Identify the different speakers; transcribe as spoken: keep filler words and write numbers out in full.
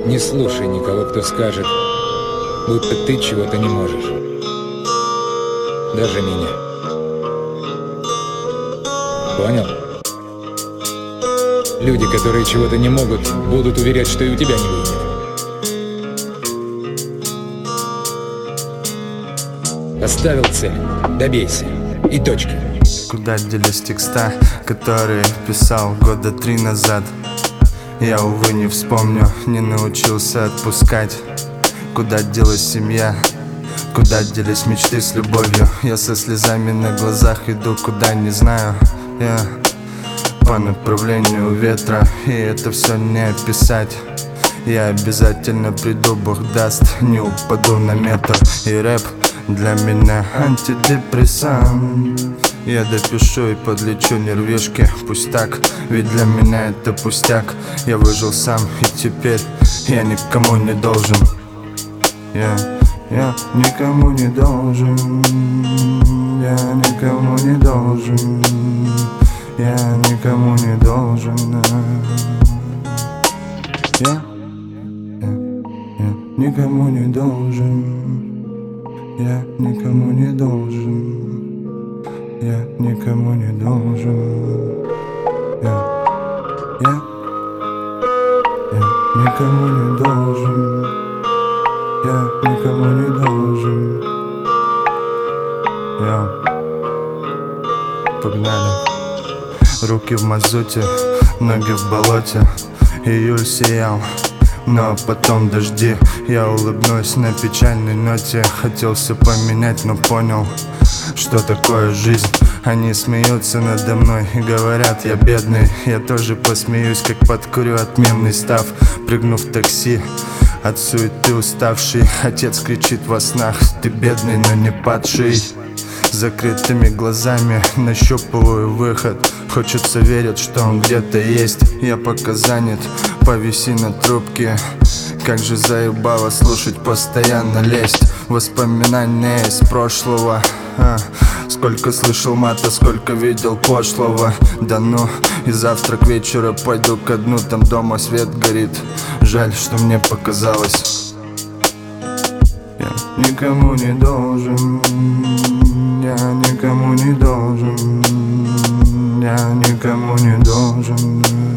Speaker 1: Не слушай никого, кто скажет, будто ты чего-то не можешь. Даже меня. Понял? Люди, которые чего-то не могут, будут уверять, что и у тебя не выйдет. Поставил цель, добейся. И точка.
Speaker 2: Куда делись текста, которые писал года три назад? Я, увы, не вспомню, не научился отпускать. Куда делась семья? Куда делись мечты с любовью? Я со слезами на глазах иду, куда не знаю. Я по направлению ветра, и это все не описать. Я обязательно приду, Бог даст, не упаду на метр. И рэп для меня антидепрессант. Я допишу и подлечу нервишки, пусть так, ведь для меня это пустяк. Я выжил сам, и теперь я никому не должен. Я, я никому не должен. Я никому не должен. Я никому не должен. Я, я, я никому не должен. Я никому не должен. Я никому не должен. Я, я, я никому не должен. Я никому не должен. Я. Погнали. Руки в мазуте, ноги в болоте. Июль сиял, но потом дожди. Я улыбнусь на печальной ноте. Хотел все поменять, но понял, что такое жизнь. Они смеются надо мной и говорят, я бедный. Я тоже посмеюсь, как подкурю отменный став. Прыгнув в такси, от суеты уставший. Отец кричит во снах, ты бедный, но не падший. Закрытыми глазами нащупываю выход. Хочется верить, что он где-то есть. Я пока занят, повиси на трубке. Как же заебало слушать, постоянно лезть. Воспоминания из прошлого. а, Сколько слышал мата, сколько видел пошлого. Да ну, и завтра к вечеру пойду ко дну. Там дома свет горит, жаль, что мне показалось. Я никому не должен. Я никому не должен. Я никому не должен.